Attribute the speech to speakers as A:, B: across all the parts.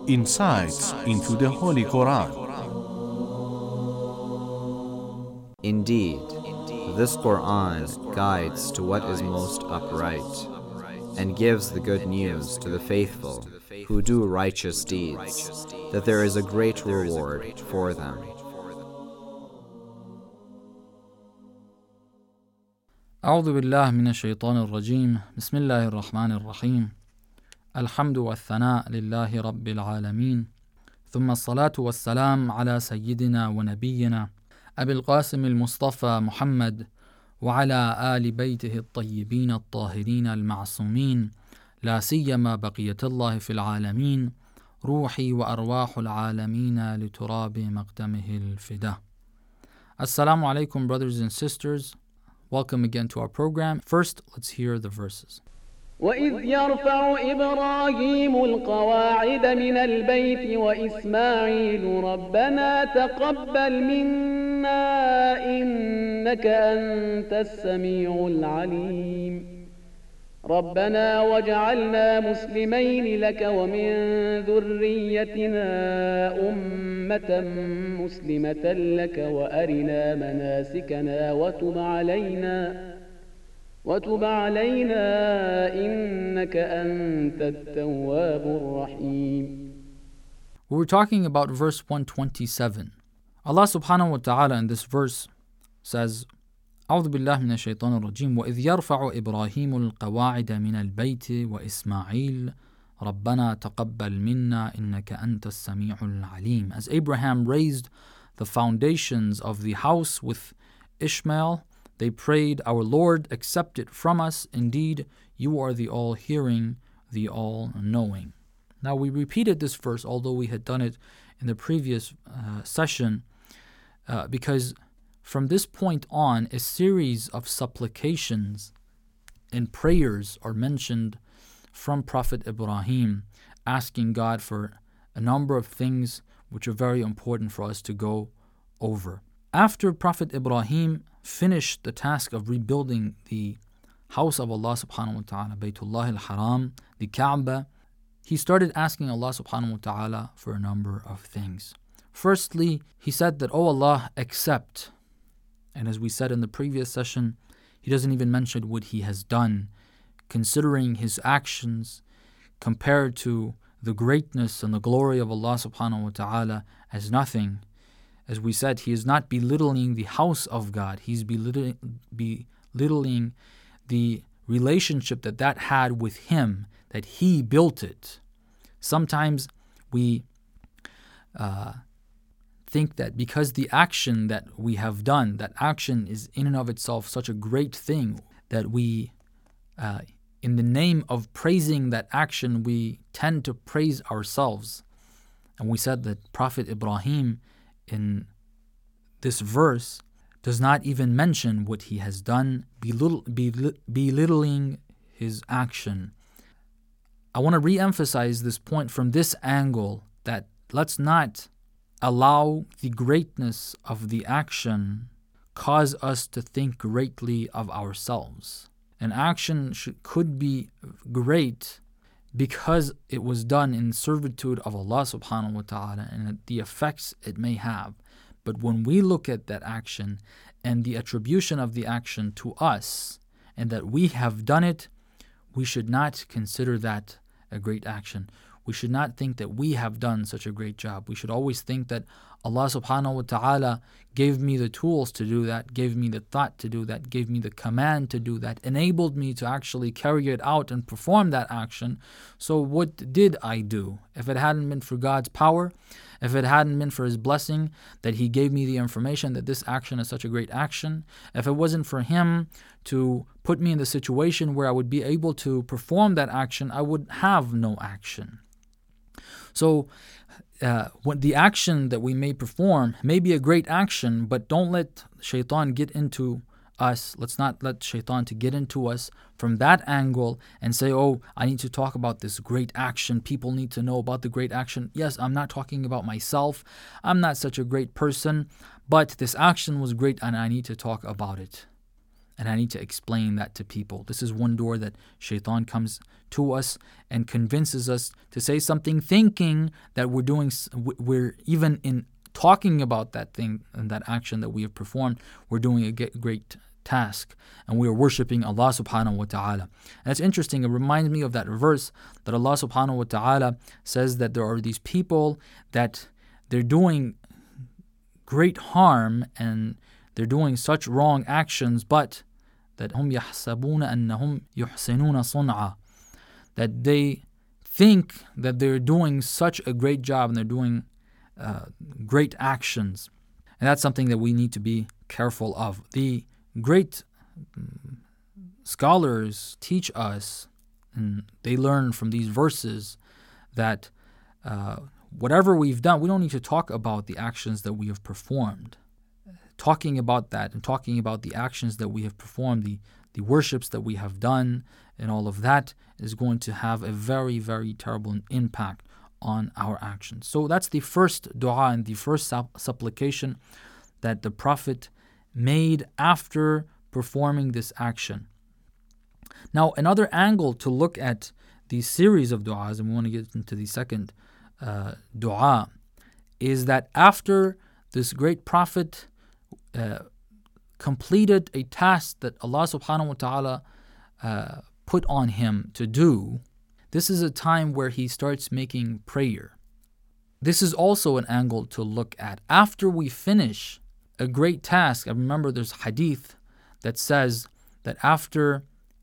A: Insights into the Holy Quran.
B: Indeed, this Quran guides to what is most upright and gives the good news to the faithful who do righteous deeds, that there is a great reward for them.
C: أعوذ بالله من الشيطان الرجيم بسم الله الرحمن الرحيم الحمد والثناء لله رب العالمين ثم الصلاة والسلام على سيدنا ونبينا أبي القاسم المصطفى محمد وعلى آل بيته الطيبين الطاهرين المعصومين لا سيما بقية الله في العالمين روحي وأرواح العالمين لتراب مقدمه الفداء. Assalamu alaikum, brothers and sisters. Welcome again to our program. First, let's hear the verses.
D: وَإِذْ يَرْفَعُ إِبْرَاهِيمُ الْقَوَاعِدَ مِنَ الْبَيْتِ وَإِسْمَاعِيلُ رَبَّنَا تَقَبَّلْ مِنَّا إِنَّكَ أَنْتَ السَّمِيعُ الْعَلِيمُ رَبَّنَا وَاجْعَلْنَا مُسْلِمَيْنِ لَكَ وَمِنْ ذُرِّيَّتِنَا أُمَّةً مُسْلِمَةً لَكَ وَأَرِنَا مَنَاسِكَنَا وتب علينا إنك أنت التواب الرحيم.
C: We were talking about verse 127. Allah subhanahu wa ta'ala in this verse says, أعوذ بالله من الشيطان الرجيم وإذ يرفع إبراهيم القواعد من البيت وإسماعيل ربنا تقبل منا إنك أنت السميع العليم. As Abraham raised the foundations of the house with Ishmael, they prayed, our Lord, accept it from us. Indeed, you are the all-hearing, the all-knowing. Now, we repeated this verse, although we had done it in the previous session, because from this point on, a series of supplications and prayers are mentioned from Prophet Ibrahim, asking God for a number of things which are very important for us to go over. After Prophet Ibrahim finished the task of rebuilding the house of Allah subhanahu wa ta'ala, Baytullah al-Haram, the Kaaba, he started asking Allah subhanahu wa ta'ala for a number of things. Firstly, he said that, "Oh Allah, accept." And as we said in the previous session, he doesn't even mention what he has done, considering his actions compared to the greatness and the glory of Allah subhanahu wa ta'ala as nothing. As we said, he is not belittling the house of God. He's belittling the relationship that had with him, that he built it. Sometimes we think that because the action that we have done, that action is in and of itself such a great thing, that we, in the name of praising that action, we tend to praise ourselves. And we said that Prophet Ibrahim, in this verse, does not even mention what he has done, belittling his action. I want to re-emphasize this point from this angle, that let's not allow the greatness of the action cause us to think greatly of ourselves. An action could be great because it was done in servitude of Allah subhanahu wa ta'ala and the effects it may have. But when we look at that action and the attribution of the action to us and that we have done it, we should not consider that a great action. We should not think that we have done such a great job. We should always think that Allah subhanahu wa ta'ala gave me the tools to do that, gave me the thought to do that, gave me the command to do that, enabled me to actually carry it out and perform that action. So what did I do? If it hadn't been for God's power, if it hadn't been for His blessing, that He gave me the information that this action is such a great action, if it wasn't for Him to put me in the situation where I would be able to perform that action, I would have no action. So when the action that we may perform may be a great action, but don't let shaitan get into us. Let's not let shaitan to get into us from that angle and say, oh, I need to talk about this great action. People need to know about the great action. Yes, I'm not talking about myself. I'm not such a great person, but this action was great and I need to talk about it. And I need to explain that to people. This is one door that shaitan comes to us and convinces us to say something thinking that we're even in talking about that thing and that action that we have performed, we're doing a great task and we are worshiping Allah subhanahu wa ta'ala. And it's interesting, it reminds me of that verse that Allah subhanahu wa ta'ala says that there are these people that they're doing great harm and they're doing such wrong actions, but that hum yahsabuna annahum yuhsinuna sun'a, that they think that they're doing such a great job and they're doing great actions. And that's something that we need to be careful of. The great scholars teach us, and they learn from these verses, that whatever we've done, we don't need to talk about the actions that we have performed. Talking about that and talking about the actions that we have performed, the worships that we have done, and all of that is going to have a very, very terrible impact on our actions. So that's the first dua and the first supplication that the Prophet made after performing this action. Now, another angle to look at the series of du'as, and we want to get into the second dua, is that after this great Prophet completed a task that Allah subhanahu wa ta'ala put on him to do, this is a time where he starts making prayer. This is also an angle to look at. After we finish a great task, I remember there's hadith that says that after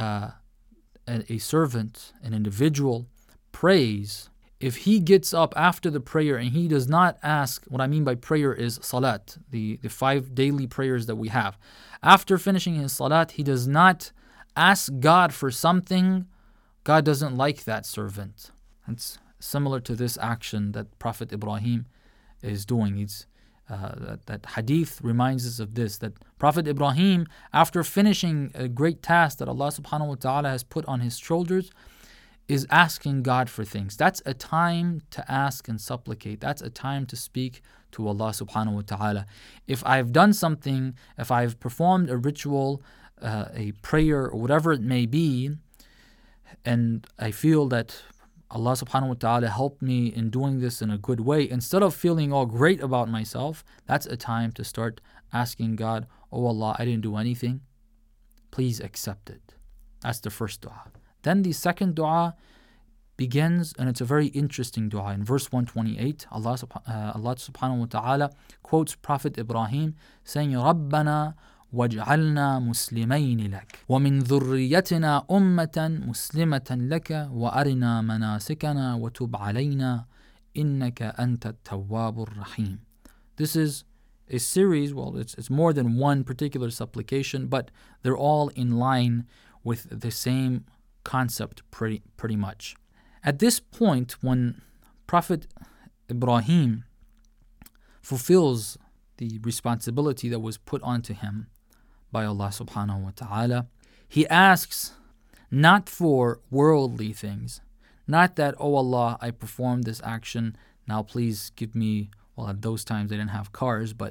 C: a servant, an individual, prays, if he gets up after the prayer and he does not ask, what I mean by prayer is salat, the 5 daily prayers that we have. After finishing his salat, he does not ask God for something, God doesn't like that servant. It's similar to this action that Prophet Ibrahim is doing. That hadith reminds us of this, that Prophet Ibrahim, after finishing a great task that Allah subhanahu wa ta'ala has put on his shoulders, is asking God for things. That's a time to ask and supplicate. That's a time to speak to Allah subhanahu wa ta'ala. If I've done something, if I've performed a ritual, a prayer, or whatever it may be, and I feel that Allah subhanahu wa ta'ala helped me in doing this in a good way, instead of feeling all great about myself, that's a time to start asking God, oh Allah, I didn't do anything, please accept it. That's the first dua. Then the second dua begins, and it's a very interesting dua. In verse 128, Allah subhanahu wa ta'ala quotes Prophet Ibrahim saying, رَبَّنَا وَاجْعَلْنَا مُسْلِمَيْنِ لَكَ وَمِنْ ذُرِّيَّتِنَا أُمَّةً مُسْلِمَةً لَكَ وَأَرِنَا مَنَاسِكَنَا وَتُبْ عَلَيْنَا إِنَّكَ أَنْتَ التَّوَّابُ الرَّحِيمُ. This is a series, well, it's more than one particular supplication, but they're all in line with the same concept pretty much. At this point, when Prophet Ibrahim fulfills the responsibility that was put onto him by Allah subhanahu wa ta'ala, he asks not for worldly things, not that, oh Allah, I performed this action, now please give me, well, at those times they didn't have cars, but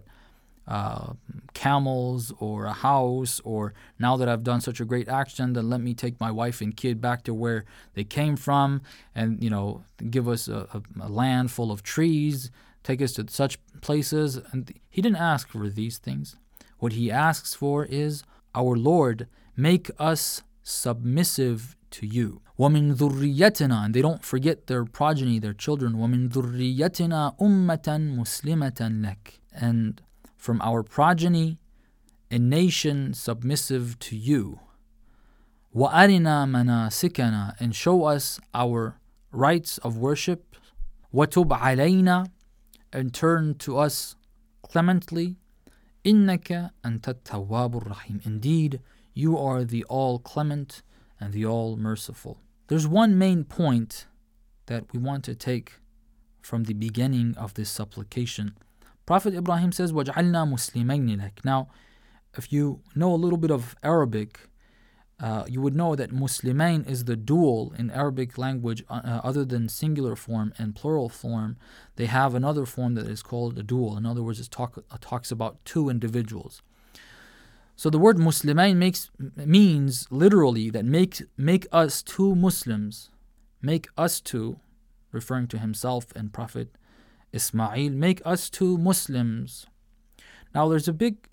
C: camels or a house, or now that I've done such a great action, then let me take my wife and kid back to where they came from and, give us a land full of trees, take us to such places. And he didn't ask for these things. What he asks for is, our Lord, make us submissive to you. وَمِن ذُرِّيَّتِنَا, and they don't forget their progeny, their children. وَمِن ذُرِّيَّتِنَا أُمَّةً مُسْلِمَةً لَكَ, and from our progeny, a nation submissive to you. وَأَرِنَا مَنَاسِكَنَا, and show us our rites of worship. وَتُبْ عَلَيْنَا, and turn to us clemently. إِنَّكَ أَنْتَ التَّوَّابُ الرَّحِيمُ, indeed, you are the all-clement and the all-merciful. There's one main point that we want to take from the beginning of this supplication. Prophet Ibrahim says, وَاجْعَلْنَا مُسْلِمَيْنِ لَكَ. Now, if you know a little bit of Arabic, you would know that Muslimain is the dual in Arabic language. Other than singular form and plural form, they have another form that is called a dual. In other words, it talks about two individuals. So the word Muslimain means literally that make us two Muslims. Make us two, referring to himself and Prophet Ismail, make us two Muslims. Now there's a big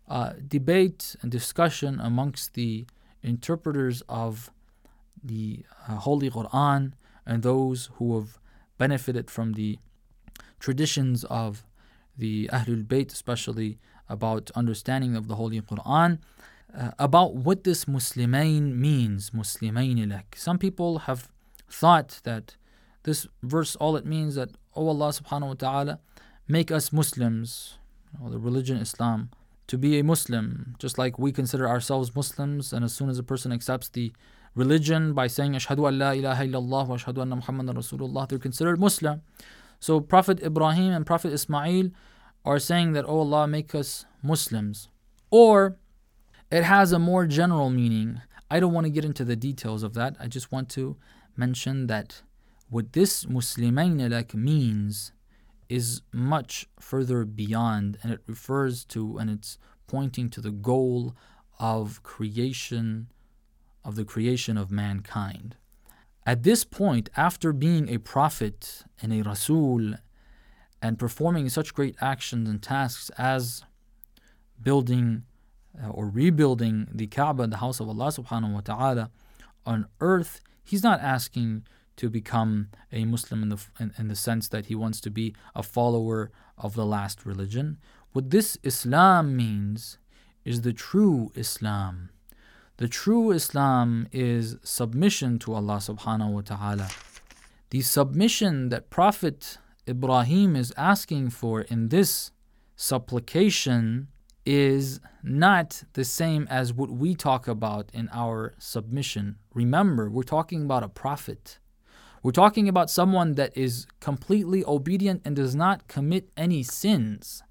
C: debate and discussion amongst the interpreters of the Holy Quran and those who have benefited from the traditions of the Ahlul Bayt, especially about understanding of the Holy Quran, about what this Muslimain means, Muslimain lak. Some people have thought that this verse, all it means that, oh Allah subhanahu wa ta'ala, make us Muslims, the religion Islam, to be a Muslim, just like we consider ourselves Muslims, and as soon as a person accepts the religion by saying Ashhadu an la ilaha illallah wa ashhadu anna Muhammadan Rasulullah, they're considered Muslim. So Prophet Ibrahim and Prophet Ismail are saying that, oh Allah, make us Muslims. Or it has a more general meaning. I don't want to get into the details of that. I just want to mention that what this Muslimain lak means is much further beyond, and it refers to, and it's pointing to the goal of creation, of the creation of mankind. At this point, after being a prophet and a Rasul and performing such great actions and tasks as building or rebuilding the Kaaba, the house of Allah subhanahu wa ta'ala, on earth, he's not asking to become a Muslim in the sense that he wants to be a follower of the last religion. What this Islam means is the true Islam. The true Islam is submission to Allah subhanahu wa ta'ala. The submission that Prophet Ibrahim is asking for in this supplication is not the same as what we talk about in our submission. Remember, we're talking about a prophet. We're talking about someone that is completely obedient and does not commit any sins.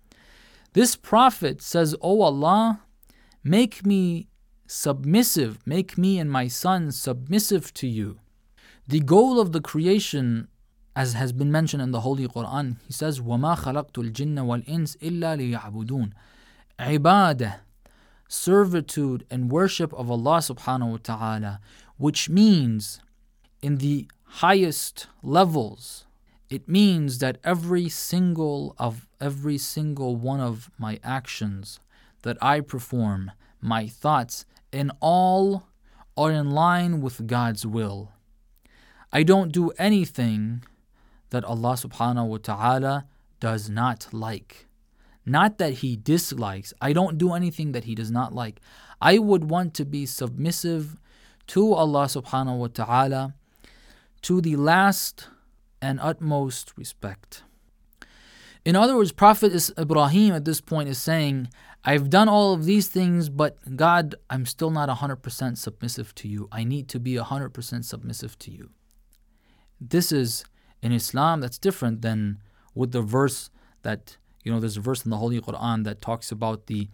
C: This prophet says, "Oh Allah, make me submissive, make me and my son submissive to you." The goal of the creation, as has been mentioned in the Holy Quran, he says, وَمَا خَلَقْتُ الْجِنَّ وَالْإِنسِ إِلَّا لِيَعْبُدُونَ. Ibadah, servitude and worship of Allah subhanahu wa ta'ala, which means in the highest levels, it means that every single one of my actions that I perform, my thoughts, and all are in line with God's will. I don't do anything that Allah subhanahu wa ta'ala does not like. Not that He dislikes. I don't do anything that He does not like. I would want to be submissive to Allah subhanahu wa ta'ala to the last and utmost respect. In other words, Prophet Ibrahim at this point is saying, I've done all of these things, but God, I'm still not 100% submissive to you. I need to be 100% submissive to you. This is, in Islam, that's different than with the verse that, there's a verse in the Holy Quran that talks about the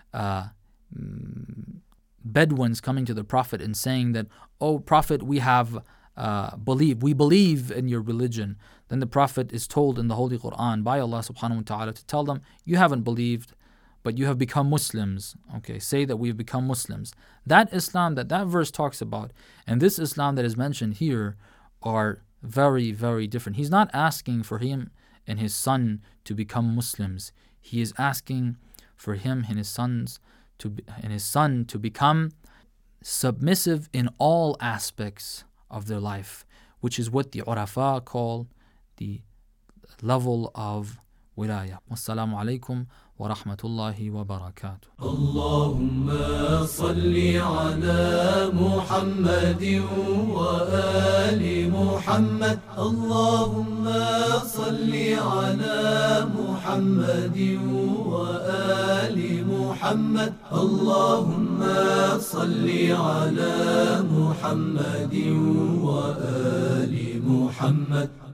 C: Bedouins coming to the Prophet and saying that, oh Prophet, we have we believe in your religion. Then the Prophet is told in the Holy Quran by Allah subhanahu wa ta'ala to tell them, you haven't believed, but you have become Muslims. Okay, say that we have become Muslims. That Islam that verse talks about and this Islam that is mentioned here are very, very different. He's not asking for him and his son to become Muslims. He is asking for him and his son to become submissive in all aspects of their life, which is what the Urafa call the level of wilayah. Wassalamu alaikum wa rahmatullahi wa barakatuh.
E: Allahumma salli ala Muhammadin wa ali Muhammad. Allahumma salli ala Muhammadin wa ali Muhammad. Allahumma salli ala Muhammadin wa ali Muhammad.